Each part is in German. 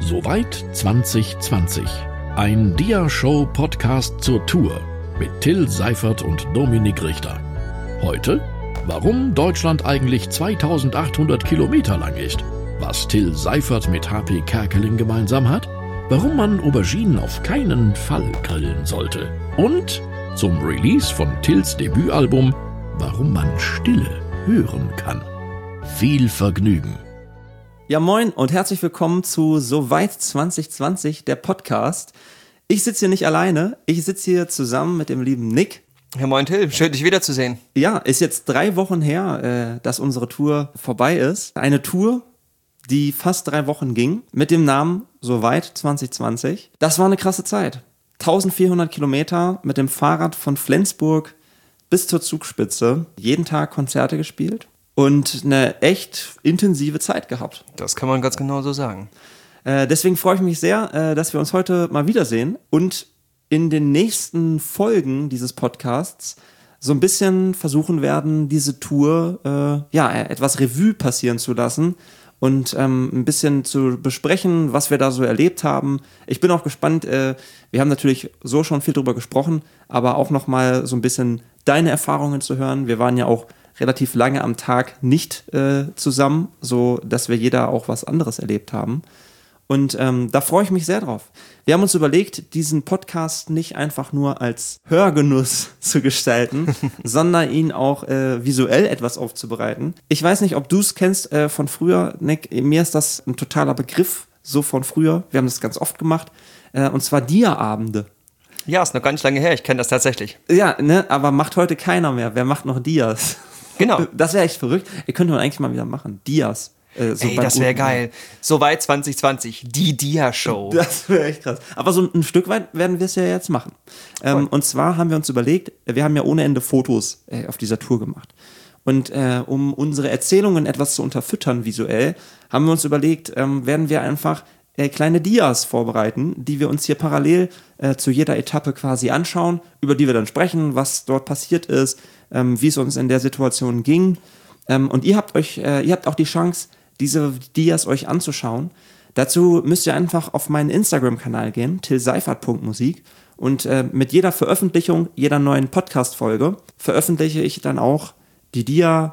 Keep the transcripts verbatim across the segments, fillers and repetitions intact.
Soweit zwanzig zwanzig. Ein Dia-Show-Podcast zur Tour mit Till Seifert und Dominik Richter. Heute, warum Deutschland eigentlich zweitausendachthundert Kilometer lang ist, was Till Seifert mit H P Kerkeling gemeinsam hat, warum man Auberginen auf keinen Fall grillen sollte und zum Release von Tills Debütalbum, warum man Stille hören kann. Viel Vergnügen! Ja, moin und herzlich willkommen zu Soweit zwanzig zwanzig, der Podcast. Ich sitze hier nicht alleine, ich sitze hier zusammen mit dem lieben Nick. Ja, moin Till, schön dich wiederzusehen. Ja, ist jetzt drei Wochen her, äh, dass unsere Tour vorbei ist. Eine Tour, die fast drei Wochen ging, mit dem Namen Soweit zwanzig zwanzig. Das war eine krasse Zeit. eintausendvierhundert Kilometer mit dem Fahrrad von Flensburg bis zur Zugspitze. Jeden Tag Konzerte gespielt. Und eine echt intensive Zeit gehabt. Das kann man ganz genau so sagen. Äh, deswegen freue ich mich sehr, äh, dass wir uns heute mal wiedersehen und in den nächsten Folgen dieses Podcasts so ein bisschen versuchen werden, diese Tour äh, ja etwas Revue passieren zu lassen und ähm, ein bisschen zu besprechen, was wir da so erlebt haben. Ich bin auch gespannt, äh, wir haben natürlich so schon viel drüber gesprochen, aber auch nochmal so ein bisschen deine Erfahrungen zu hören. Wir waren ja auch relativ lange am Tag nicht äh, zusammen, so dass wir jeder auch was anderes erlebt haben. Und ähm, da freue ich mich sehr drauf. Wir haben uns überlegt, diesen Podcast nicht einfach nur als Hörgenuss zu gestalten, sondern ihn auch äh, visuell etwas aufzubereiten. Ich weiß nicht, ob du es kennst äh, von früher, Nick. Mir ist das ein totaler Begriff, so von früher. Wir haben das ganz oft gemacht. Äh, und zwar Dia-Abende. Ja, ist noch gar nicht lange her, ich kenne das tatsächlich. Ja, ne, aber macht heute keiner mehr. Wer macht noch Dias? Genau. Das wäre echt verrückt. Ihr könnte man eigentlich mal wieder machen. Dias. Äh, so Ey, das wäre geil. Soweit zwanzig zwanzig, die Dia-Show. Das wäre echt krass. Aber so ein Stück weit werden wir es ja jetzt machen. Ähm, und zwar haben wir uns überlegt, wir haben ja ohne Ende Fotos äh, auf dieser Tour gemacht. Und äh, um unsere Erzählungen etwas zu unterfüttern visuell, haben wir uns überlegt, ähm, werden wir einfach äh, kleine Dias vorbereiten, die wir uns hier parallel äh, zu jeder Etappe quasi anschauen, über die wir dann sprechen, was dort passiert ist, ähm, wie es uns in der Situation ging. Ähm, und ihr habt euch, äh, ihr habt auch die Chance, diese Dias euch anzuschauen. Dazu müsst ihr einfach auf meinen Instagram-Kanal gehen, tillseifert punkt musik. Und äh, mit jeder Veröffentlichung, jeder neuen Podcast-Folge veröffentliche ich dann auch die Dias.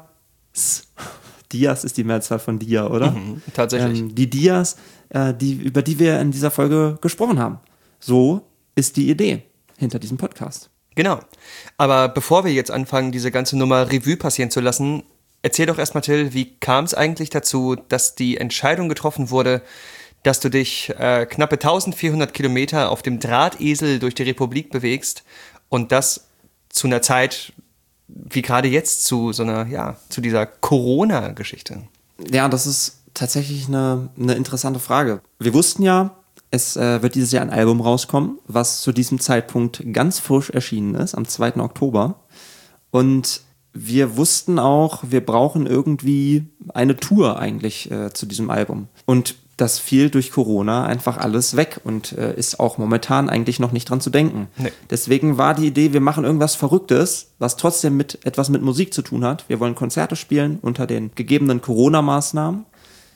Dias ist die Mehrzahl von Dia, oder? Mhm, tatsächlich. Ähm, die Dias, äh, die, über die wir in dieser Folge gesprochen haben. So ist die Idee hinter diesem Podcast. Genau. Aber bevor wir jetzt anfangen, diese ganze Nummer Revue passieren zu lassen, erzähl doch erstmal, Till, wie kam es eigentlich dazu, dass die Entscheidung getroffen wurde, dass du dich äh, knappe eintausendvierhundert Kilometer auf dem Drahtesel durch die Republik bewegst und das zu einer Zeit wie gerade jetzt zu so einer, ja, zu dieser Corona-Geschichte? Ja, das ist tatsächlich eine, eine interessante Frage. Wir wussten ja, es äh, wird dieses Jahr ein Album rauskommen, was zu diesem Zeitpunkt ganz frisch erschienen ist, am zweiten Oktober. Und wir wussten auch, wir brauchen irgendwie eine Tour eigentlich äh, zu diesem Album. Und das fiel durch Corona einfach alles weg und äh, ist auch momentan eigentlich noch nicht dran zu denken. Nee. Deswegen war die Idee, wir machen irgendwas Verrücktes, was trotzdem mit etwas mit Musik zu tun hat. Wir wollen Konzerte spielen unter den gegebenen Corona-Maßnahmen.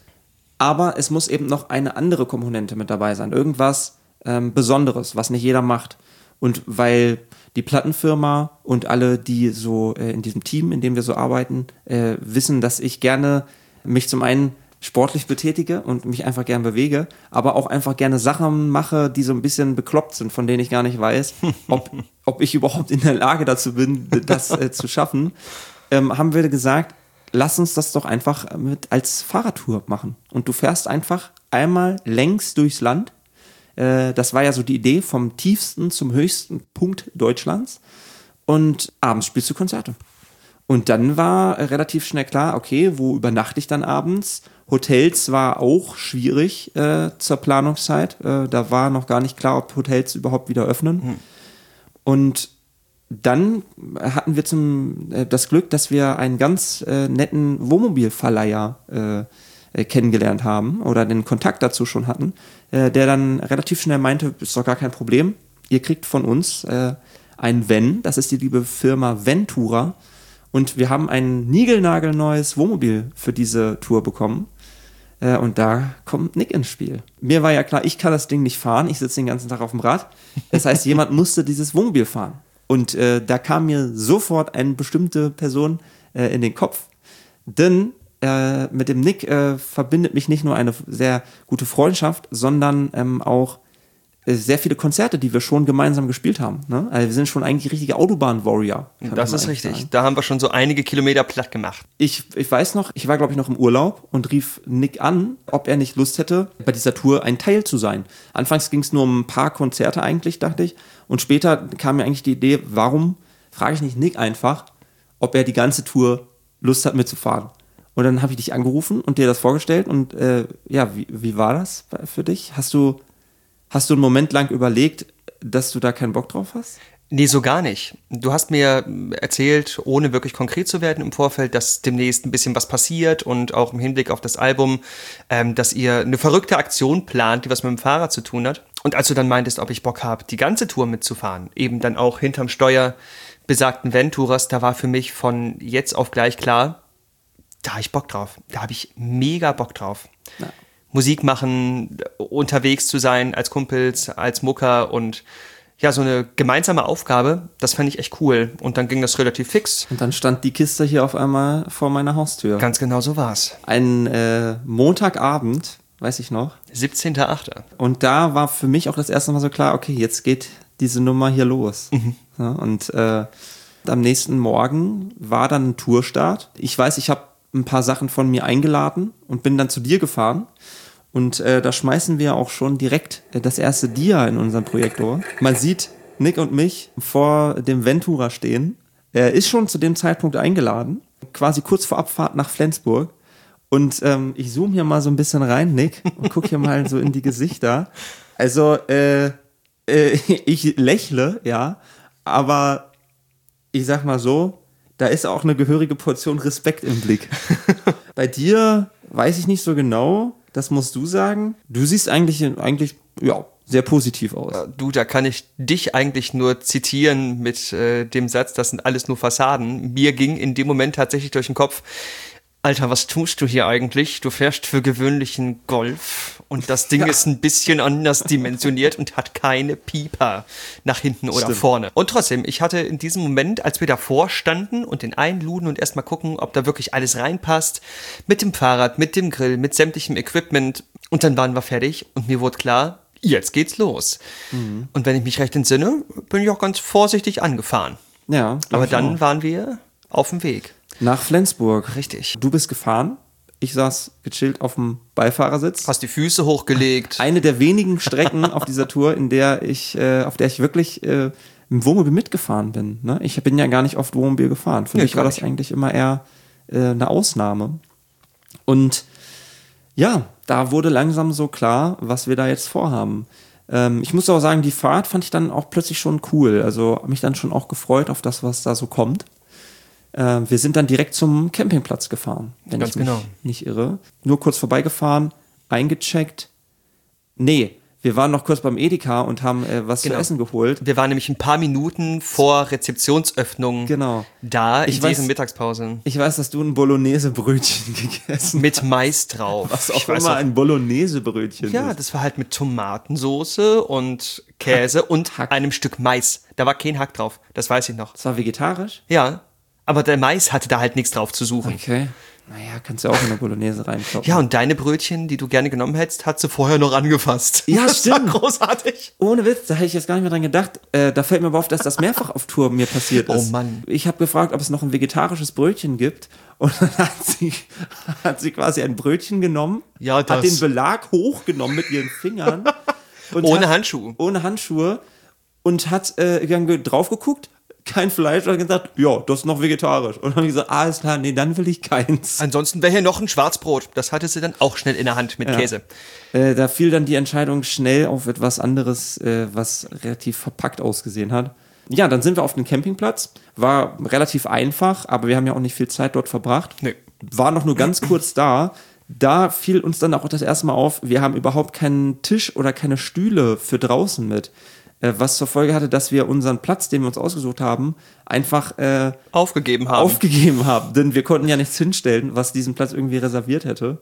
Aber es muss eben noch eine andere Komponente mit dabei sein. Irgendwas ähm, Besonderes, was nicht jeder macht. Und weil die Plattenfirma und alle, die so äh, in diesem Team, in dem wir so arbeiten, äh, wissen, dass ich gerne mich zum einen sportlich betätige und mich einfach gern bewege, aber auch einfach gerne Sachen mache, die so ein bisschen bekloppt sind, von denen ich gar nicht weiß, ob, ob ich überhaupt in der Lage dazu bin, das äh, zu schaffen, ähm, haben wir gesagt, lass uns das doch einfach mit als Fahrradtour machen. Und du fährst einfach einmal längs durchs Land. Äh, das war ja so die Idee, vom tiefsten zum höchsten Punkt Deutschlands. Und abends spielst du Konzerte. Und dann war relativ schnell klar, okay, wo übernachte ich dann abends? Hotels war auch schwierig äh, zur Planungszeit. Äh, da war noch gar nicht klar, ob Hotels überhaupt wieder öffnen. Hm. Und dann hatten wir zum, äh, das Glück, dass wir einen ganz äh, netten Wohnmobilverleiher äh, äh, kennengelernt haben oder den Kontakt dazu schon hatten, äh, der dann relativ schnell meinte, ist doch gar kein Problem, ihr kriegt von uns äh, ein Van, das ist die liebe Firma Ventura. Und wir haben ein niegelnagelneues Wohnmobil für diese Tour bekommen. Äh, und da kommt Nick ins Spiel. Mir war ja klar, ich kann das Ding nicht fahren, ich sitze den ganzen Tag auf dem Rad. Das heißt, jemand musste dieses Wohnmobil fahren. Und äh, da kam mir sofort eine bestimmte Person äh, in den Kopf. Denn äh, mit dem Nick äh, verbindet mich nicht nur eine sehr gute Freundschaft, sondern ähm, auch äh, sehr viele Konzerte, die wir schon gemeinsam gespielt haben. Ne? Also wir sind schon eigentlich richtige Autobahn-Warrior. Das ist richtig. Sagen. Da haben wir schon so einige Kilometer platt gemacht. Ich, ich weiß noch, ich war glaube ich noch im Urlaub und rief Nick an, ob er nicht Lust hätte, bei dieser Tour ein Teil zu sein. Anfangs ging es nur um ein paar Konzerte eigentlich, dachte ich. Und später kam mir eigentlich die Idee, warum frage ich nicht Nick einfach, ob er die ganze Tour Lust hat mitzufahren. Und dann habe ich dich angerufen und dir das vorgestellt. Und äh, ja, wie, wie war das für dich? Hast du, hast du einen Moment lang überlegt, dass du da keinen Bock drauf hast? Nee, so gar nicht. Du hast mir erzählt, ohne wirklich konkret zu werden im Vorfeld, dass demnächst ein bisschen was passiert und auch im Hinblick auf das Album, ähm, dass ihr eine verrückte Aktion plant, die was mit dem Fahrrad zu tun hat. Und als du dann meintest, ob ich Bock habe, die ganze Tour mitzufahren, eben dann auch hinterm Steuer besagten Venturas, da war für mich von jetzt auf gleich klar, da habe ich Bock drauf. Da habe ich mega Bock drauf. Ja. Musik machen, unterwegs zu sein als Kumpels, als Mucker und ja, so eine gemeinsame Aufgabe, das fand ich echt cool. Und dann ging das relativ fix. Und dann stand die Kiste hier auf einmal vor meiner Haustür. Ganz genau so war's. Ein äh, Montagabend, weiß ich noch. siebzehnter achter Und da war für mich auch das erste Mal so klar, okay, jetzt geht diese Nummer hier los. Mhm. Ja, und äh, am nächsten Morgen war dann ein Tourstart. Ich weiß, ich habe ein paar Sachen von mir eingeladen und bin dann zu dir gefahren. Und äh, da schmeißen wir auch schon direkt äh, das erste Dia in unseren Projektor. Man sieht Nick und mich vor dem Ventura stehen. Er ist schon zu dem Zeitpunkt eingeladen, quasi kurz vor Abfahrt nach Flensburg. Und ähm, ich zoome hier mal so ein bisschen rein, Nick, und gucke hier mal so in die Gesichter. Also, äh, äh, ich lächle, ja, aber ich sag mal so, da ist auch eine gehörige Portion Respekt im Blick. Bei dir weiß ich nicht so genau, das musst du sagen. Du siehst eigentlich, eigentlich ja, sehr positiv aus. Du, da kann ich dich eigentlich nur zitieren mit äh, dem Satz, das sind alles nur Fassaden. Mir ging in dem Moment tatsächlich durch den Kopf, Alter, was tust du hier eigentlich? Du fährst für gewöhnlichen Golf und das Ding ja. ist ein bisschen anders dimensioniert und hat keine Pieper nach hinten oder Stimmt. vorne. Und trotzdem, ich hatte in diesem Moment, als wir davor standen und den einluden und erstmal gucken, ob da wirklich alles reinpasst, mit dem Fahrrad, mit dem Grill, mit sämtlichem Equipment, und dann waren wir fertig und mir wurde klar, jetzt geht's los. Mhm. Und wenn ich mich recht entsinne, bin ich auch ganz vorsichtig angefahren. Ja. Aber dann auch. waren wir auf dem Weg. Nach Flensburg. Richtig. Du bist gefahren. Ich saß gechillt auf dem Beifahrersitz. Hast die Füße hochgelegt. Eine der wenigen Strecken auf dieser Tour, in der ich, äh, auf der ich wirklich äh, im Wohnmobil mitgefahren bin. Ne? Ich bin ja gar nicht oft Wohnmobil gefahren. Für nee, mich war das nicht. Eigentlich immer eher äh, eine Ausnahme. Und ja, da wurde langsam so klar, was wir da jetzt vorhaben. Ähm, ich muss auch sagen, die Fahrt fand ich dann auch plötzlich schon cool. Also habe mich dann schon auch gefreut auf das, was da so kommt. Äh, wir sind dann direkt zum Campingplatz gefahren, wenn Ganz ich mich genau. nicht irre. Nur kurz vorbeigefahren, eingecheckt. Nee, wir waren noch kurz beim Edeka und haben äh, was genau. zu essen geholt. Wir waren nämlich ein paar Minuten vor Rezeptionsöffnung genau. da in ich dieser weiß, Mittagspause. Ich weiß, dass du ein Bolognese-Brötchen gegessen mit Mais drauf. Was auch immer ein Bolognese-Brötchen ja, ist. Ja, das war halt mit Tomatensoße und Käse Hack, und Hack. einem Stück Mais. Da war kein Hack drauf, das weiß ich noch. Das war vegetarisch? Ja. Aber der Mais hatte da halt nichts drauf zu suchen. Okay. Naja, kannst du auch in eine Bolognese reinkloppen. Ja, und deine Brötchen, die du gerne genommen hättest, hat sie vorher noch angefasst. Ja, das stimmt. war großartig. Ohne Witz, da hätte ich jetzt gar nicht mehr dran gedacht. Äh, da fällt mir aber auf, dass das mehrfach auf Tour mir passiert ist. Oh Mann. Ich habe gefragt, ob es noch ein vegetarisches Brötchen gibt. Und dann hat sie, hat sie quasi ein Brötchen genommen, ja, das. hat den Belag hochgenommen mit ihren Fingern. Und ohne hat, Handschuhe. Ohne Handschuhe. Und hat äh, drauf geguckt. Kein Fleisch, und gesagt, ja, das ist noch vegetarisch. Und dann habe ich gesagt, ah, ist klar, nee, dann will ich keins. Ansonsten wäre hier noch ein Schwarzbrot. Das hatte sie dann auch schnell in der Hand mit ja. Käse. Äh, da fiel dann die Entscheidung schnell auf etwas anderes, äh, was relativ verpackt ausgesehen hat. Ja, dann sind wir auf dem Campingplatz. War relativ einfach, aber wir haben ja auch nicht viel Zeit dort verbracht. Nee. War noch nur ganz kurz da. Da fiel uns dann auch das erste Mal auf, wir haben überhaupt keinen Tisch oder keine Stühle für draußen mit. Was zur Folge hatte, dass wir unseren Platz, den wir uns ausgesucht haben, einfach äh, aufgegeben haben. Aufgegeben haben, denn wir konnten ja nichts hinstellen, was diesen Platz irgendwie reserviert hätte.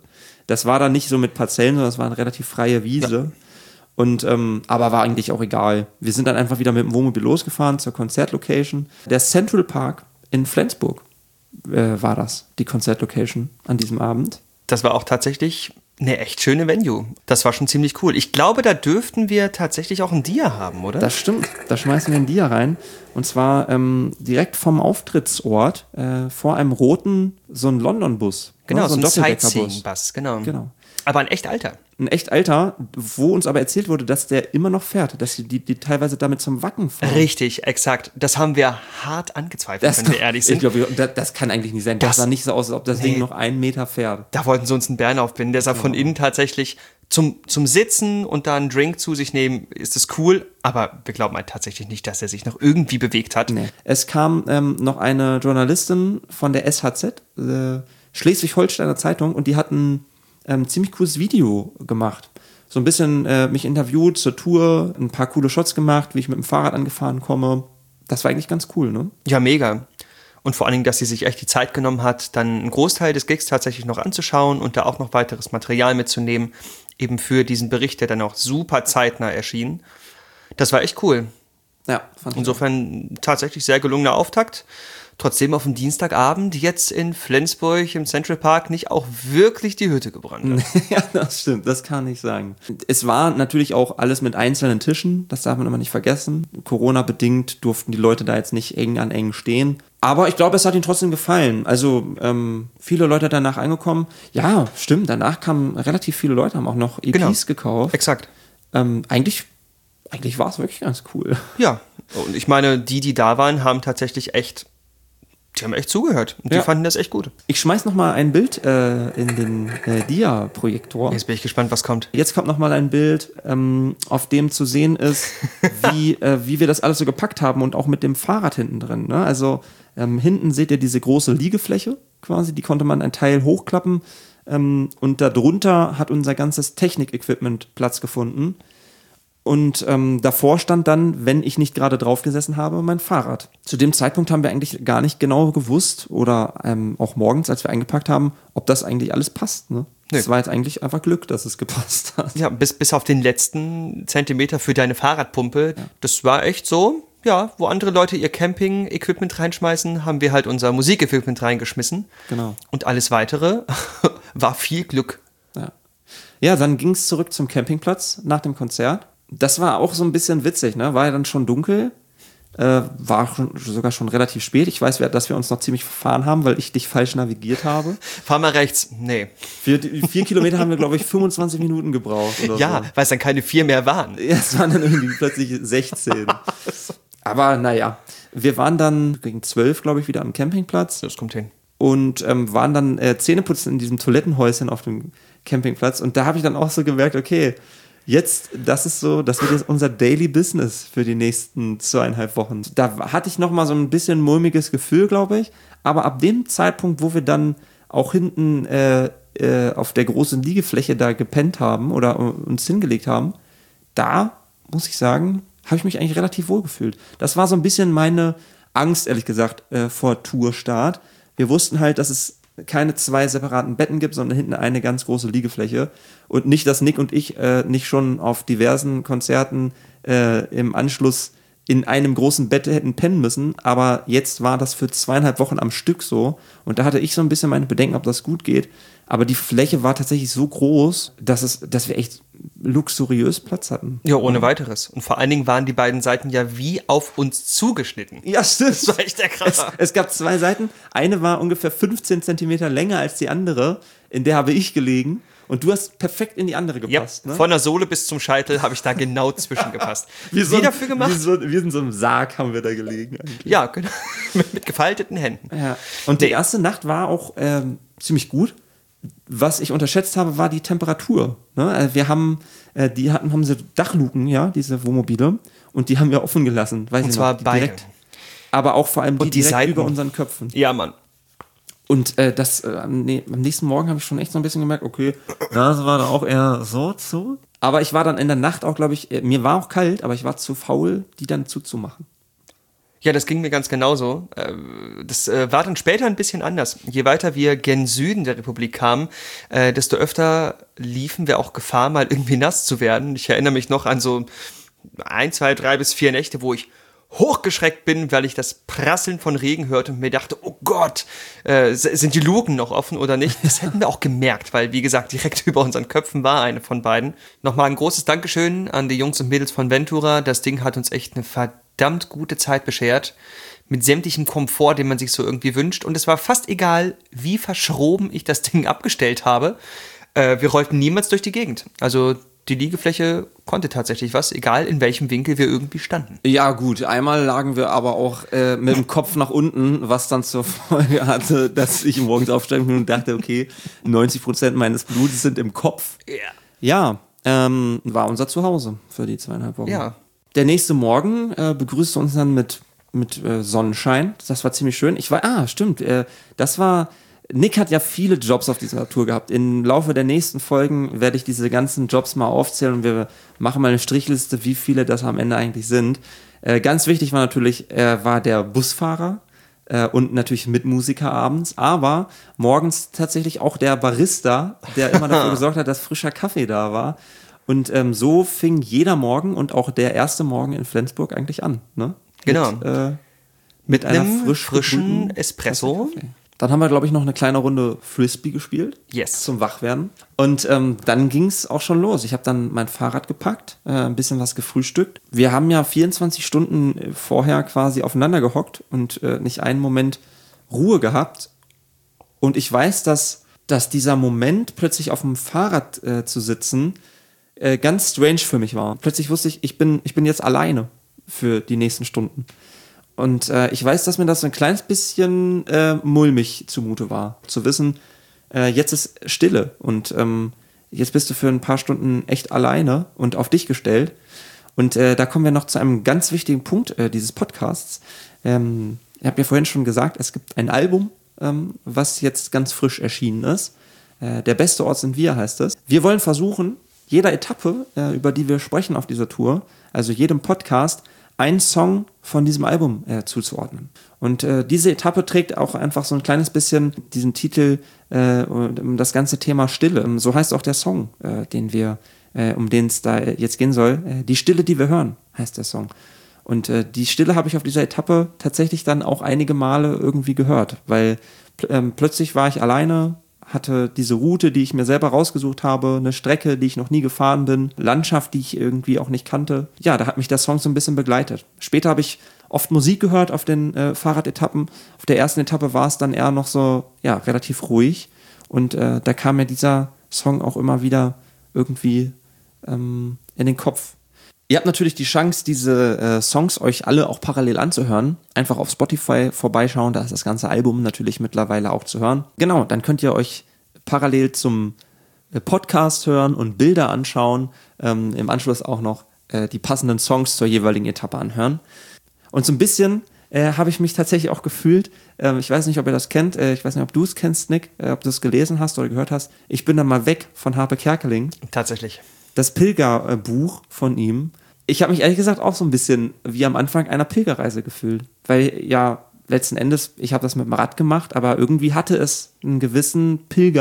Das war dann nicht so mit Parzellen, sondern das war eine relativ freie Wiese. Ja. Und, ähm, aber war eigentlich auch egal. Wir sind dann einfach wieder mit dem Wohnmobil losgefahren zur Konzertlocation. Der Central Park in Flensburg äh, war das, die Konzertlocation an diesem Abend. Das war auch tatsächlich eine echt schöne Venue. Das war schon ziemlich cool. Ich glaube, da dürften wir tatsächlich auch ein Dia haben, oder? Das stimmt. Da schmeißen wir ein Dia rein. Und zwar ähm, direkt vom Auftrittsort äh, vor einem roten, so ein London-Bus. Genau, ja, so ein, ein Sightseeing-Bus. Genau. genau. Aber ein echt alter. Ein echt alter, wo uns aber erzählt wurde, dass der immer noch fährt, dass die, die, die teilweise damit zum Wacken fahren. Richtig, exakt. Das haben wir hart angezweifelt, das wenn kann, wir ehrlich sind. Ich glaube, das, das kann eigentlich nicht sein. Das, das sah nicht so aus, als ob das nee. Ding noch einen Meter fährt. Da wollten sie uns einen Bären aufbinden. Der sah genau. von innen tatsächlich zum, zum Sitzen und da einen Drink zu sich nehmen, ist es cool. Aber wir glauben halt tatsächlich nicht, dass er sich noch irgendwie bewegt hat. Nee. Es kam ähm, noch eine Journalistin von der S H Z, äh, Schleswig-Holsteiner Zeitung, und die hatten ähm, ziemlich cooles Video gemacht. So ein bisschen äh, mich interviewt zur Tour, ein paar coole Shots gemacht, wie ich mit dem Fahrrad angefahren komme. Das war eigentlich ganz cool, ne? Ja, mega. Und vor allen Dingen, dass sie sich echt die Zeit genommen hat, dann einen Großteil des Gigs tatsächlich noch anzuschauen und da auch noch weiteres Material mitzunehmen, eben für diesen Bericht, der dann auch super zeitnah erschien. Das war echt cool. Ja, fand ich. Insofern auch. Tatsächlich sehr gelungener Auftakt. Trotzdem auf dem Dienstagabend jetzt in Flensburg im Central Park nicht auch wirklich die Hütte gebrannt hat. Ja, das stimmt, das kann ich sagen. Es war natürlich auch alles mit einzelnen Tischen, das darf man immer nicht vergessen. Corona-bedingt durften die Leute da jetzt nicht eng an eng stehen. Aber ich glaube, es hat ihnen trotzdem gefallen. Also ähm, viele Leute danach angekommen. Ja, stimmt, danach kamen relativ viele Leute, haben auch noch E Ps genau. gekauft. Exakt. Ähm, eigentlich eigentlich war es wirklich ganz cool. Ja, und ich meine, die, die da waren, haben tatsächlich echt... Die haben echt zugehört und ja. die fanden das echt gut. Ich schmeiß noch mal ein Bild äh, in den äh, Dia-Projektor. Jetzt bin ich gespannt, was kommt. Jetzt kommt noch mal ein Bild, ähm, auf dem zu sehen ist, wie, äh, wie wir das alles so gepackt haben und auch mit dem Fahrrad hinten drin. Ne? Also ähm, hinten seht ihr diese große Liegefläche quasi, die konnte man ein Teil hochklappen ähm, und darunter hat unser ganzes Technik-Equipment Platz gefunden. Und ähm, davor stand dann, wenn ich nicht gerade drauf gesessen habe, mein Fahrrad. Zu dem Zeitpunkt haben wir eigentlich gar nicht genau gewusst oder ähm, auch morgens, als wir eingepackt haben, ob das eigentlich alles passt. Ne? Nee. Das war jetzt eigentlich einfach Glück, dass es gepasst hat. Ja, bis, bis auf den letzten Zentimeter für deine Fahrradpumpe. Ja. Das war echt so, ja, wo andere Leute ihr Camping-Equipment reinschmeißen, haben wir halt unser Musikequipment reingeschmissen. Genau. Und alles Weitere war viel Glück. Ja, ja, dann ging es zurück zum Campingplatz nach dem Konzert. Das war auch so ein bisschen witzig, ne? War ja dann schon dunkel, äh, war schon, sogar schon relativ spät. Ich weiß, dass wir uns noch ziemlich verfahren haben, weil ich dich falsch navigiert habe. Fahr mal rechts. Nee. Für die, vier Kilometer haben wir, glaube ich, fünfundzwanzig Minuten gebraucht. Oder ja, so. weil es dann keine vier mehr waren. Ja, es waren dann irgendwie plötzlich sechzehn. Aber naja, wir waren dann gegen zwölf, glaube ich, wieder am Campingplatz. Das kommt hin. Und ähm, waren dann äh, Zähneputzen in diesem Toilettenhäuschen auf dem Campingplatz. Und da habe ich dann auch so gemerkt, okay, jetzt, das ist so, das wird jetzt unser Daily Business für die nächsten zweieinhalb Wochen. Da hatte ich noch mal so ein bisschen mulmiges Gefühl, glaube ich. Aber ab dem Zeitpunkt, wo wir dann auch hinten äh, äh, auf der großen Liegefläche da gepennt haben oder uns hingelegt haben, da, muss ich sagen, habe ich mich eigentlich relativ wohl gefühlt. Das war so ein bisschen meine Angst, ehrlich gesagt, äh, vor Tourstart. Wir wussten halt, dass es keine zwei separaten Betten gibt, sondern hinten eine ganz große Liegefläche. Und nicht, dass Nick und ich äh, nicht schon auf diversen Konzerten äh, im Anschluss in einem großen Bett hätten pennen müssen, aber jetzt war das für zweieinhalb Wochen am Stück so. Und da hatte ich so ein bisschen meine Bedenken, ob das gut geht. Aber die Fläche war tatsächlich so groß, dass, es, dass wir echt luxuriös Platz hatten. Ja, ohne weiteres. Und vor allen Dingen waren die beiden Seiten ja wie auf uns zugeschnitten. Ja, stimmt. Das war echt der Kracher. Es, es gab zwei Seiten. Eine war ungefähr fünfzehn Zentimeter länger als die andere. In der habe ich gelegen. Und du hast perfekt in die andere gepasst. Ja, ne? Von der Sohle bis zum Scheitel habe ich da genau zwischengepasst. Wie, so wie ein, dafür gemacht? Wie, so, wie in so einem Sarg haben wir da gelegen. Eigentlich. Ja, genau. mit, mit gefalteten Händen. Ja. Und die erste Nacht war auch ähm, ziemlich gut. Was ich unterschätzt habe, war die Temperatur. Ne? Wir haben, äh, die hatten, haben sie Dachluken, ja, diese Wohnmobile. Und die haben wir offen gelassen. Weiß und ich zwar noch, beide. Direkt, aber auch vor allem die, und die direkt Seiten über unseren Köpfen. Ja, Mann. Und äh, das, äh, nee, am nächsten Morgen habe ich schon echt so ein bisschen gemerkt, okay, das war da auch eher so zu. Aber ich war dann in der Nacht auch, glaube ich, äh, mir war auch kalt, aber ich war zu faul, die dann zuzumachen. Ja, das ging mir ganz genauso. Das war dann später ein bisschen anders. Je weiter wir gen Süden der Republik kamen, desto öfter liefen wir auch Gefahr, mal irgendwie nass zu werden. Ich erinnere mich noch an so ein, zwei, drei bis vier Nächte, wo ich hochgeschreckt bin, weil ich das Prasseln von Regen hörte und mir dachte, oh Gott, äh, sind die Luken noch offen oder nicht? Das hätten wir auch gemerkt, weil, wie gesagt, direkt über unseren Köpfen war eine von beiden. Nochmal ein großes Dankeschön an die Jungs und Mädels von Ventura. Das Ding hat uns echt eine verdammt gute Zeit beschert. Mit sämtlichem Komfort, den man sich so irgendwie wünscht. Und es war fast egal, wie verschroben ich das Ding abgestellt habe. Äh, wir rollten niemals durch die Gegend. Also die Liegefläche konnte tatsächlich was, egal in welchem Winkel wir irgendwie standen. Ja gut, einmal lagen wir aber auch äh, mit dem Kopf nach unten, was dann zur Folge hatte, dass ich morgens aufstanden bin und dachte, okay, neunzig Prozent meines Blutes sind im Kopf. Ja. Ja, ähm, war unser Zuhause für die zweieinhalb Wochen. Ja. Der nächste Morgen äh, begrüßte uns dann mit, mit äh, Sonnenschein. Das war ziemlich schön. Ich war, ah, stimmt, äh, das war... Nick hat ja viele Jobs auf dieser Tour gehabt. Im Laufe der nächsten Folgen werde ich diese ganzen Jobs mal aufzählen und wir machen mal eine Strichliste, wie viele das am Ende eigentlich sind. Äh, ganz wichtig war natürlich, er war der Busfahrer äh, und natürlich Mitmusiker abends, aber morgens tatsächlich auch der Barista, der immer dafür gesorgt hat, dass frischer Kaffee da war. Und ähm, so fing jeder Morgen und auch der erste Morgen in Flensburg eigentlich an. Ne? Genau. Mit, äh, mit, mit einer einem frisch frischen Espresso. Dann haben wir, glaube ich, noch eine kleine Runde Frisbee gespielt. Yes. Zum Wachwerden. Und ähm, dann ging es auch schon los. Ich habe dann mein Fahrrad gepackt, äh, ein bisschen was gefrühstückt. Wir haben ja vierundzwanzig Stunden vorher quasi aufeinander gehockt und äh, nicht einen Moment Ruhe gehabt. Und ich weiß, dass, dass dieser Moment, plötzlich auf dem Fahrrad äh, zu sitzen, äh, ganz strange für mich war. Plötzlich wusste ich, ich bin, ich bin jetzt alleine für die nächsten Stunden. Und äh, ich weiß, dass mir das so ein kleines bisschen äh, mulmig zumute war, zu wissen, äh, jetzt ist Stille und ähm, jetzt bist du für ein paar Stunden echt alleine und auf dich gestellt. Und äh, da kommen wir noch zu einem ganz wichtigen Punkt äh, dieses Podcasts. Ähm, ich habe ja vorhin schon gesagt, es gibt ein Album, ähm, was jetzt ganz frisch erschienen ist. Äh, Der beste Ort sind wir, heißt es. Wir wollen versuchen, jeder Etappe, äh, über die wir sprechen auf dieser Tour, also jedem Podcast, einen Song von diesem Album äh, zuzuordnen. Und äh, diese Etappe trägt auch einfach so ein kleines bisschen diesen Titel äh, um das ganze Thema Stille. So heißt auch der Song, äh, den wir, äh, um den es da jetzt gehen soll. Äh, Die Stille, die wir hören, heißt der Song. Und äh, die Stille habe ich auf dieser Etappe tatsächlich dann auch einige Male irgendwie gehört, weil pl- ähm, plötzlich war ich alleine, hatte diese Route, die ich mir selber rausgesucht habe, eine Strecke, die ich noch nie gefahren bin, Landschaft, die ich irgendwie auch nicht kannte. Ja, da hat mich der Song so ein bisschen begleitet. Später habe ich oft Musik gehört auf den äh, Fahrradetappen. Auf der ersten Etappe war es dann eher noch so, ja, relativ ruhig. Und äh, da kam mir dieser Song auch immer wieder irgendwie ähm, in den Kopf. Ihr habt natürlich die Chance, diese äh, Songs euch alle auch parallel anzuhören. Einfach auf Spotify vorbeischauen, da ist das ganze Album natürlich mittlerweile auch zu hören. Genau, dann könnt ihr euch parallel zum äh, Podcast hören und Bilder anschauen. Ähm, im Anschluss auch noch äh, die passenden Songs zur jeweiligen Etappe anhören. Und so ein bisschen äh, habe ich mich tatsächlich auch gefühlt, äh, ich weiß nicht, ob ihr das kennt, äh, ich weiß nicht, ob du es kennst, Nick, äh, ob du es gelesen hast oder gehört hast. Ich bin dann mal weg von Harpe Kerkeling. Tatsächlich. Das Pilgerbuch von ihm. Ich habe mich ehrlich gesagt auch so ein bisschen wie am Anfang einer Pilgerreise gefühlt. Weil ja, letzten Endes, ich habe das mit dem Rad gemacht, aber irgendwie hatte es einen gewissen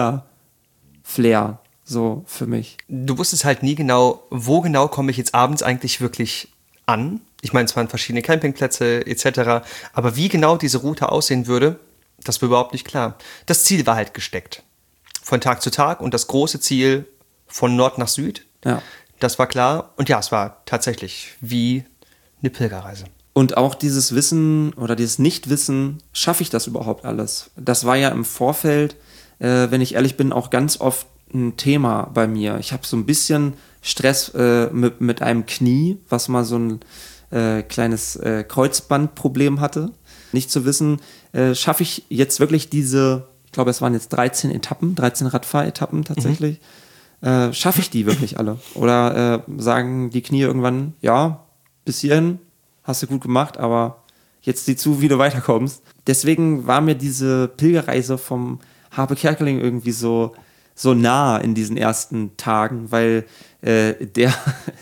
Pilger-Flair so für mich. Du wusstest halt nie genau, wo genau komme ich jetzt abends eigentlich wirklich an. Ich meine, es waren verschiedene Campingplätze et cetera. Aber wie genau diese Route aussehen würde, das war überhaupt nicht klar. Das Ziel war halt gesteckt. Von Tag zu Tag und das große Ziel von Nord nach Süd. Ja. Das war klar. Und ja, es war tatsächlich wie eine Pilgerreise. Und auch dieses Wissen oder dieses Nichtwissen, schaffe ich das überhaupt alles? Das war ja im Vorfeld, äh, wenn ich ehrlich bin, auch ganz oft ein Thema bei mir. Ich habe so ein bisschen Stress äh, mit, mit einem Knie, was mal so ein äh, kleines äh, Kreuzbandproblem hatte. Nicht zu wissen, äh, schaffe ich jetzt wirklich diese, ich glaube, es waren jetzt dreizehn Etappen, dreizehn Radfahretappen tatsächlich. Mhm. Äh, schaffe ich die wirklich alle? Oder äh, sagen die Knie irgendwann, ja, bis hierhin hast du gut gemacht, aber jetzt sieh zu, wie du weiterkommst. Deswegen war mir diese Pilgerreise vom Harpe Kerkeling irgendwie so, so nah in diesen ersten Tagen, weil äh, der,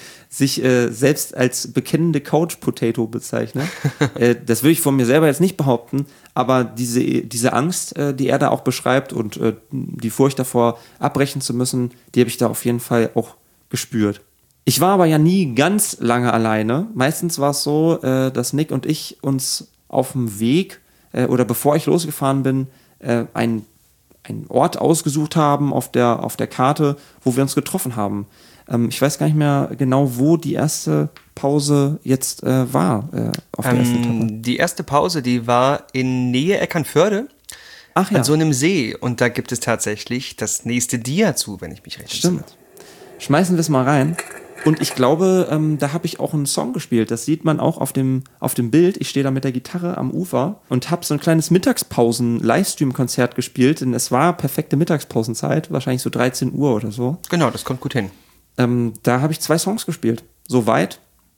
sich äh, selbst als bekennende Couch-Potato bezeichnet. äh, das würde ich von mir selber jetzt nicht behaupten, aber diese, diese Angst, äh, die er da auch beschreibt und äh, die Furcht davor, abbrechen zu müssen, die habe ich da auf jeden Fall auch gespürt. Ich war aber ja nie ganz lange alleine. Meistens war es so, äh, dass Nick und ich uns auf dem Weg äh, oder bevor ich losgefahren bin, äh, ein einen Ort ausgesucht haben auf der, auf der Karte, wo wir uns getroffen haben. Ähm, ich weiß gar nicht mehr genau, wo die erste Pause jetzt äh, war. Äh, auf der ähm, ersten Etappe. Die erste Pause, die war in Nähe Eckernförde. Ach ja. An so einem See. Und da gibt es tatsächlich das nächste Dia zu, wenn ich mich recht entsinne. Stimmt. Schmeißen wir es mal rein. Und ich glaube, ähm, da habe ich auch einen Song gespielt. Das sieht man auch auf dem, auf dem Bild. Ich stehe da mit der Gitarre am Ufer und habe so ein kleines Mittagspausen-Livestream-Konzert gespielt. Denn es war perfekte Mittagspausenzeit, wahrscheinlich so dreizehn Uhr oder so. Genau, das kommt gut hin. Ähm, da habe ich zwei Songs gespielt. Soweit.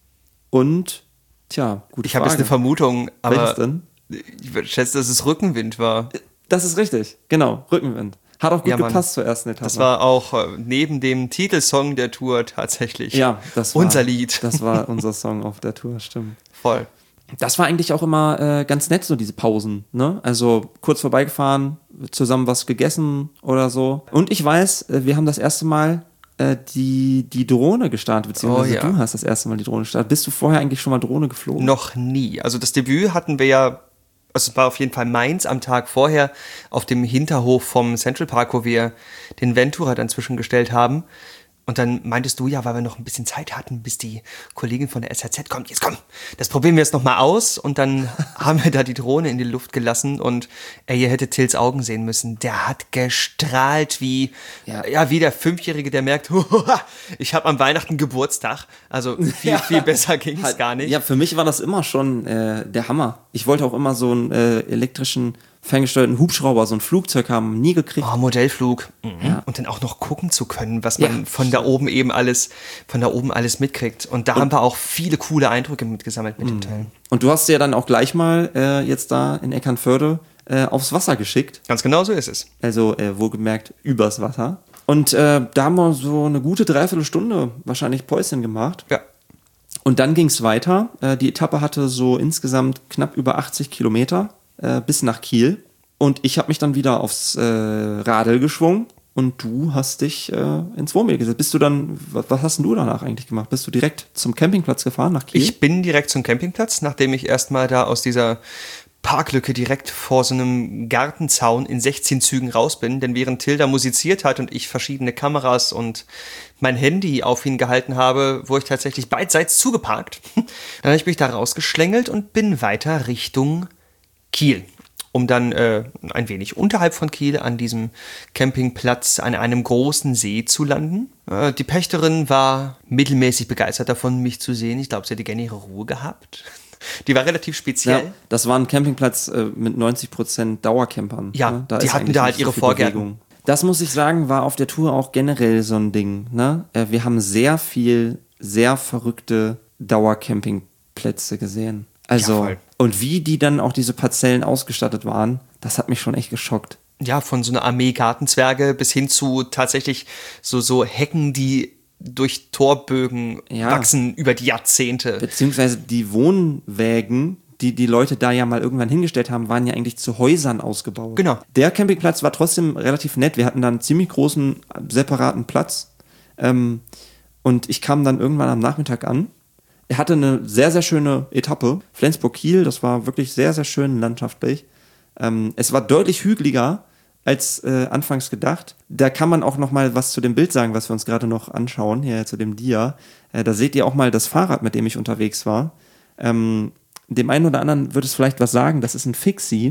Und, tja, gute Ich habe jetzt Frage. eine Vermutung, aber Welches denn? ich schätze, dass es Rückenwind war. Das ist richtig, genau, Rückenwind. Hat auch gut Ja, Mann. gepasst zur ersten Etappe. Das war auch äh, neben dem Titelsong der Tour tatsächlich ja, das war, unser Lied. Das war unser Song auf der Tour, stimmt. Voll. Das war eigentlich auch immer äh, ganz nett, so diese Pausen, ne? Also kurz vorbeigefahren, zusammen was gegessen oder so. Und ich weiß, äh, wir haben das erste Mal äh, die, die Drohne gestartet, beziehungsweise Oh, ja. du hast das erste Mal die Drohne gestartet. Bist du vorher eigentlich schon mal Drohne geflogen? Noch nie. Also das Debüt hatten wir ja, also es war auf jeden Fall Mainz am Tag vorher auf dem Hinterhof vom Central Park, wo wir den Ventura dann zwischengestellt haben. Und dann meintest du ja, weil wir noch ein bisschen Zeit hatten, bis die Kollegin von der S H Z kommt, jetzt komm, das probieren wir jetzt nochmal aus. Und dann haben wir da die Drohne in die Luft gelassen und ey, ihr hättet Tills Augen sehen müssen. Der hat gestrahlt wie, ja, ja wie der Fünfjährige, der merkt, ich habe am Weihnachten Geburtstag. Also viel, Ja. viel besser ging's Halt, gar nicht. Ja, für mich war das immer schon äh, der Hammer. Ich wollte auch immer so einen äh, elektrischen, ferngesteuerten Hubschrauber, so ein Flugzeug haben, nie gekriegt. Oh, Modellflug. Mhm. Ja. Und dann auch noch gucken zu können, was man Ja, von da oben eben alles, von da oben alles mitkriegt. Und da haben wir auch viele coole Eindrücke mitgesammelt mit dem Teil. Und du hast sie ja dann auch gleich mal äh, jetzt da in Eckernförde äh, aufs Wasser geschickt. Ganz genau so ist es. Also äh, wohlgemerkt übers Wasser. Und äh, da haben wir so eine gute Dreiviertelstunde wahrscheinlich Päuschen gemacht. Ja. Und dann ging es weiter. Äh, die Etappe hatte so insgesamt knapp über achtzig Kilometer äh, bis nach Kiel. Und ich habe mich dann wieder aufs äh, Radl geschwungen und du hast dich äh, ins Wohnmobil gesetzt. Bist du dann, was, was hast denn du danach eigentlich gemacht? Bist du direkt zum Campingplatz gefahren nach Kiel? Ich bin direkt zum Campingplatz, nachdem ich erstmal da aus dieser Parklücke direkt vor so einem Gartenzaun in sechzehn Zügen raus bin. Denn während Tilda musiziert hat und ich verschiedene Kameras und mein Handy auf ihn gehalten habe, wurde ich tatsächlich beidseits zugeparkt. Dann habe ich mich da rausgeschlängelt und bin weiter Richtung Kiel, um dann äh, ein wenig unterhalb von Kiel an diesem Campingplatz an einem großen See zu landen. Äh, die Pächterin war mittelmäßig begeistert davon, mich zu sehen. Ich glaube, sie hätte gerne ihre Ruhe gehabt. Die war relativ speziell. Ja, das war ein Campingplatz äh, mit neunzig Prozent Dauercampern. Ja, ne? Da die ist hatten eigentlich da halt nicht ihre viel Vorgärten. Bewegung. Das muss ich sagen, war auf der Tour auch generell so ein Ding. Ne? Äh, wir haben sehr viel, sehr verrückte Dauercampingplätze gesehen. Also, Ja, voll. und wie die dann auch diese Parzellen ausgestattet waren, das hat mich schon echt geschockt. Ja, von so einer Armee Gartenzwerge bis hin zu tatsächlich so, so Hecken, die durch Torbögen Ja. wachsen über die Jahrzehnte. Beziehungsweise die Wohnwägen, die die Leute da ja mal irgendwann hingestellt haben, waren ja eigentlich zu Häusern ausgebaut. Genau. Der Campingplatz war trotzdem relativ nett. Wir hatten dann einen ziemlich großen, separaten Platz. Ähm, und ich kam dann irgendwann am Nachmittag an. Er hatte eine sehr, sehr schöne Etappe. Flensburg-Kiel, das war wirklich sehr, sehr schön landschaftlich. Ähm, es war deutlich hügeliger als äh, anfangs gedacht. Da kann man auch noch mal was zu dem Bild sagen, was wir uns gerade noch anschauen, hier zu dem Dia. Äh, da seht ihr auch mal das Fahrrad, mit dem ich unterwegs war. Ähm, dem einen oder anderen wird es vielleicht was sagen, das ist ein Fixie.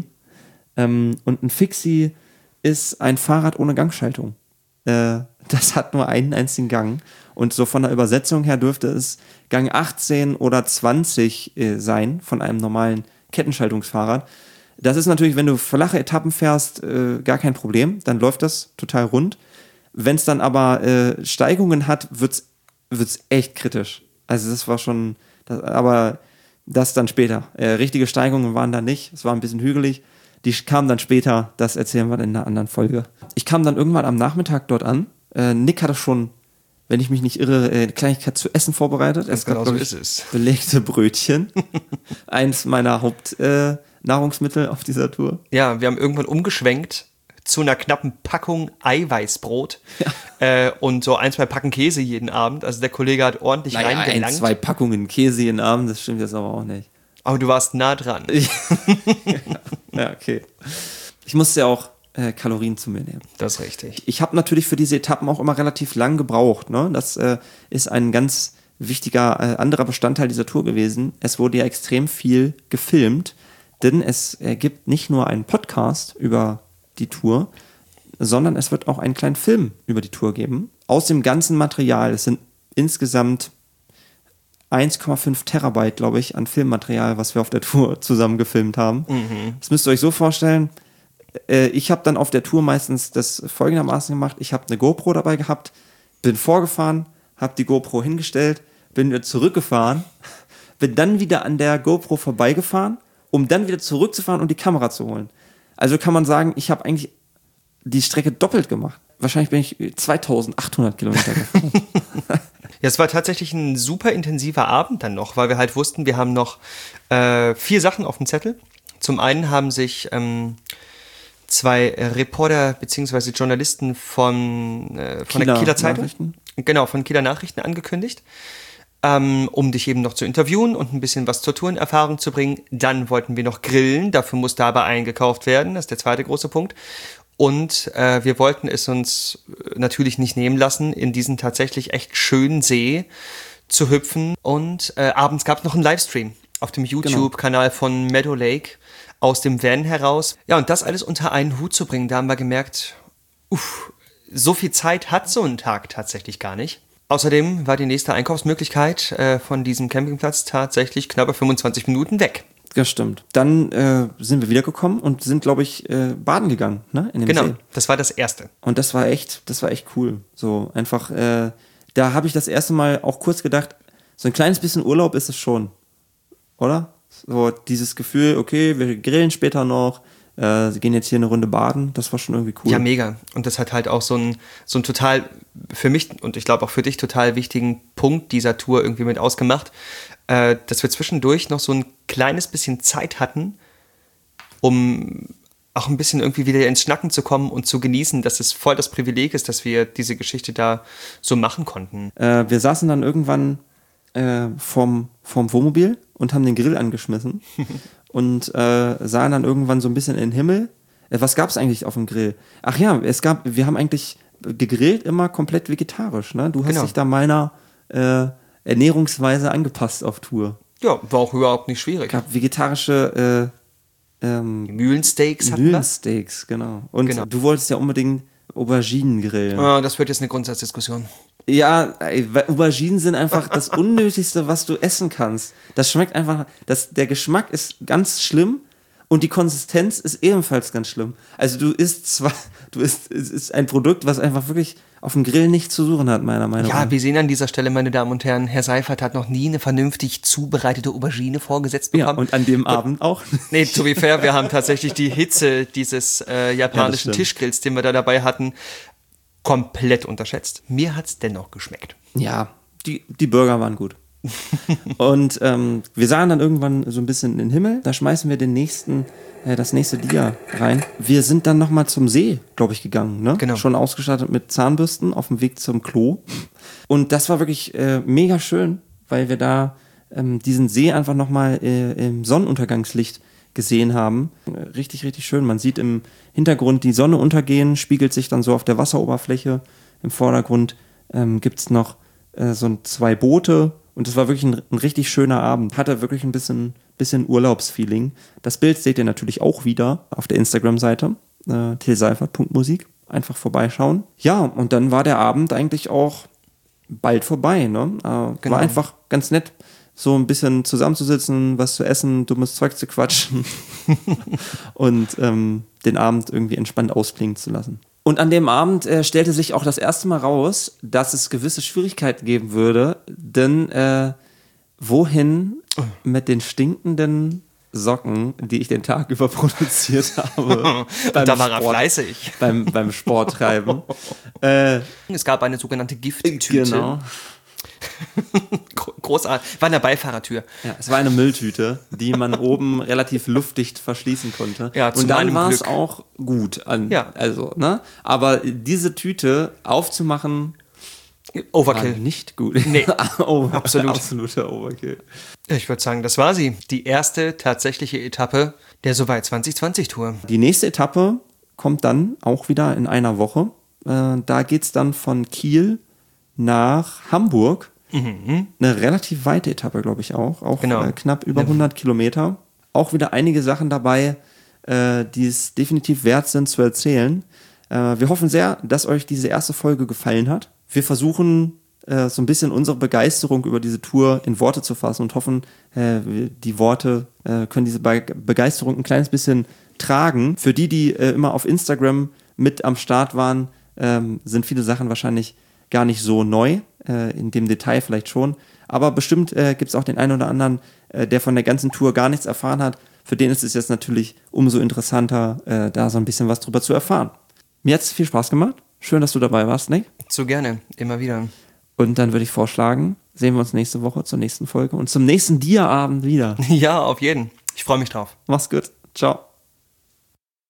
Ähm, und ein Fixie ist ein Fahrrad ohne Gangschaltung. Äh, das hat nur einen einzigen Gang. Und so von der Übersetzung her dürfte es Gang achtzehn oder zwanzig äh, sein von einem normalen Kettenschaltungsfahrrad. Das ist natürlich, wenn du flache Etappen fährst, äh, gar kein Problem. Dann läuft das total rund. Wenn es dann aber äh, Steigungen hat, wird es echt kritisch. Also das war schon, das, aber das dann später. Äh, richtige Steigungen waren da nicht. Es war ein bisschen hügelig. Die kamen dann später, das erzählen wir in einer anderen Folge. Ich kam dann irgendwann am Nachmittag dort an. Äh, Nick hatte schon wenn ich mich nicht irre, eine Kleinigkeit zu essen vorbereitet. Ganz es gab, genau so glaub ich, ist es. belegte Brötchen. Eins meiner Hauptnahrungsmittel äh, auf dieser Tour. Ja, wir haben irgendwann umgeschwenkt zu einer knappen Packung Eiweißbrot ja. äh, und so ein, zwei Packen Käse jeden Abend. Also der Kollege hat ordentlich naja, reingelangt. ein, zwei Packungen Käse jeden Abend, das stimmt jetzt aber auch nicht. Aber du warst nah dran. Ja, okay. Ich musste ja auch äh, Kalorien zu mir nehmen. Das ist richtig. Ich habe natürlich für diese Etappen auch immer relativ lang gebraucht. Ne? Das äh, ist ein ganz wichtiger äh, anderer Bestandteil dieser Tour gewesen. Es wurde ja extrem viel gefilmt, denn es äh, gibt nicht nur einen Podcast über die Tour, sondern es wird auch einen kleinen Film über die Tour geben. Aus dem ganzen Material, es sind insgesamt eins Komma fünf Terabyte, glaube ich, an Filmmaterial, was wir auf der Tour zusammen gefilmt haben. Mhm. Das müsst ihr euch so vorstellen, äh, ich habe dann auf der Tour meistens das folgendermaßen gemacht, ich habe eine GoPro dabei gehabt, bin vorgefahren, habe die GoPro hingestellt, bin wieder zurückgefahren, bin dann wieder an der GoPro vorbeigefahren, um dann wieder zurückzufahren und die Kamera zu holen. Also kann man sagen, ich habe eigentlich die Strecke doppelt gemacht. Wahrscheinlich bin ich zweitausendachthundert Kilometer gefahren. Ja, es war tatsächlich ein super intensiver Abend dann noch, weil wir halt wussten, wir haben noch äh, vier Sachen auf dem Zettel. Zum einen haben sich ähm, zwei Reporter bzw. Journalisten von, äh, von Kieler der Kieler Zeitung, Nachrichten. genau, von Kieler Nachrichten angekündigt, ähm, um dich eben noch zu interviewen und ein bisschen was zur Tour in Erfahrung zu bringen. Dann wollten wir noch grillen, dafür musste aber eingekauft werden, das ist der zweite große Punkt. Und äh, wir wollten es uns natürlich nicht nehmen lassen, in diesen tatsächlich echt schönen See zu hüpfen. Und äh, abends gab es noch einen Livestream auf dem YouTube-Kanal von Meadow Lake aus dem Van heraus. Ja, und das alles unter einen Hut zu bringen, da haben wir gemerkt, uff, so viel Zeit hat so ein Tag tatsächlich gar nicht. Außerdem war die nächste Einkaufsmöglichkeit äh, von diesem Campingplatz tatsächlich knappe fünfundzwanzig Minuten weg. Das stimmt. Dann äh, sind wir wiedergekommen und sind, glaube ich, äh, baden gegangen, ne? In dem genau, See. Das war das Erste. Und das war echt, das war echt cool. So einfach, äh, da habe ich das erste Mal auch kurz gedacht, so ein kleines bisschen Urlaub ist es schon, oder? So dieses Gefühl, okay, wir grillen später noch, äh, gehen jetzt hier eine Runde baden, das war schon irgendwie cool. Ja, mega. Und das hat halt auch so ein, so ein total, für mich und ich glaube auch für dich total wichtigen Punkt dieser Tour irgendwie mit ausgemacht, äh, dass wir zwischendurch noch so ein kleines bisschen Zeit hatten, um auch ein bisschen irgendwie wieder ins Schnacken zu kommen und zu genießen, dass es voll das Privileg ist, dass wir diese Geschichte da so machen konnten. Äh, wir saßen dann irgendwann äh, vorm, vorm Wohnmobil und haben den Grill angeschmissen und äh, sahen dann irgendwann so ein bisschen in den Himmel. Äh, was gab es eigentlich auf dem Grill? Ach ja, es gab, wir haben eigentlich gegrillt immer komplett vegetarisch. Ne? Du hast Genau. dich da meiner äh, Ernährungsweise angepasst auf Tour. Ja, war auch überhaupt nicht schwierig. Es gab vegetarische äh, ähm, Mühlensteaks hatten wir. Mühlensteaks, genau. Und Genau. du wolltest ja unbedingt Auberginen grillen. Ah, das wird jetzt eine Grundsatzdiskussion. Ja, ey, weil Auberginen sind einfach das Unnötigste, was du essen kannst. Das schmeckt einfach, das, der Geschmack ist ganz schlimm und die Konsistenz ist ebenfalls ganz schlimm. Also du isst zwar, du isst, es ist ein Produkt, was einfach wirklich auf dem Grill nichts zu suchen hat, meiner Meinung nach. Ja, wir sehen an dieser Stelle, meine Damen und Herren, Herr Seifert hat noch nie eine vernünftig zubereitete Aubergine vorgesetzt bekommen. Ja, und an dem Abend auch. Nee, to be fair, wir haben tatsächlich die Hitze dieses äh, japanischen Ja, das Tischgrills, den wir da dabei hatten, komplett unterschätzt. Mir hat's dennoch geschmeckt. Ja, die, die Burger waren gut. Und ähm, wir sahen dann irgendwann so ein bisschen in den Himmel. Da schmeißen wir den nächsten, äh, das nächste Dia rein. Wir sind dann nochmal zum See, glaube ich, gegangen. Ne? Genau. Schon ausgestattet mit Zahnbürsten auf dem Weg zum Klo. Und das war wirklich äh, mega schön, weil wir da ähm, diesen See einfach nochmal äh, im Sonnenuntergangslicht gesehen haben. Richtig, richtig schön. Man sieht im Hintergrund die Sonne untergehen, spiegelt sich dann so auf der Wasseroberfläche. Im Vordergrund ähm, gibt es noch äh, so zwei Boote. Und es war wirklich ein, ein richtig schöner Abend. Hatte wirklich ein bisschen, bisschen Urlaubsfeeling. Das Bild seht ihr natürlich auch wieder auf der Instagram-Seite, äh, tilseifert punkt musik. Einfach vorbeischauen. Ja, und dann war der Abend eigentlich auch bald vorbei. Ne? Äh, Genau. War einfach ganz nett, so ein bisschen zusammenzusitzen, was zu essen, dummes Zeug zu quatschen und ähm, den Abend irgendwie entspannt ausklingen zu lassen. Und an dem Abend äh, stellte sich auch das erste Mal raus, dass es gewisse Schwierigkeiten geben würde, denn äh, wohin mit den stinkenden Socken, die ich den Tag über produziert habe. Und da war er fleißig. Beim, beim Sporttreiben. äh, es gab eine sogenannte Gifttüte. Genau. Großartig. War in der Beifahrertür. Ja, es war eine Mülltüte, die man oben relativ luftdicht verschließen konnte. Ja, zu und dann war es Glück. auch gut. An, ja. Also, ne? Aber diese Tüte aufzumachen, Overkill. war nicht gut. Nee, oh, absolut. Absoluter Overkill. Ich würde sagen, das war sie. Die erste tatsächliche Etappe der Soweit zwanzig zwanzig Tour. Die nächste Etappe kommt dann auch wieder in einer Woche. Äh, da geht es dann von Kiel nach Hamburg. Mhm. Eine relativ weite Etappe, glaube ich auch. Auch genau. äh, knapp über hundert Kilometer. Auch wieder einige Sachen dabei, äh, die es definitiv wert sind zu erzählen. Äh, wir hoffen sehr, dass euch diese erste Folge gefallen hat. Wir versuchen äh, so ein bisschen unsere Begeisterung über diese Tour in Worte zu fassen und hoffen, äh, die Worte äh, können diese Be- Begeisterung ein kleines bisschen tragen. Für die, die äh, immer auf Instagram mit am Start waren, ähm, sind viele Sachen wahrscheinlich gar nicht so neu, äh, in dem Detail vielleicht schon. Aber bestimmt äh, gibt es auch den einen oder anderen, äh, der von der ganzen Tour gar nichts erfahren hat. Für den ist es jetzt natürlich umso interessanter, äh, da so ein bisschen was drüber zu erfahren. Mir hat es viel Spaß gemacht. Schön, dass du dabei warst, Nick. So gerne, immer wieder. Und dann würde ich vorschlagen, sehen wir uns nächste Woche zur nächsten Folge und zum nächsten Dia-Abend wieder. Ja, auf jeden. Ich freue mich drauf. Mach's gut. Ciao.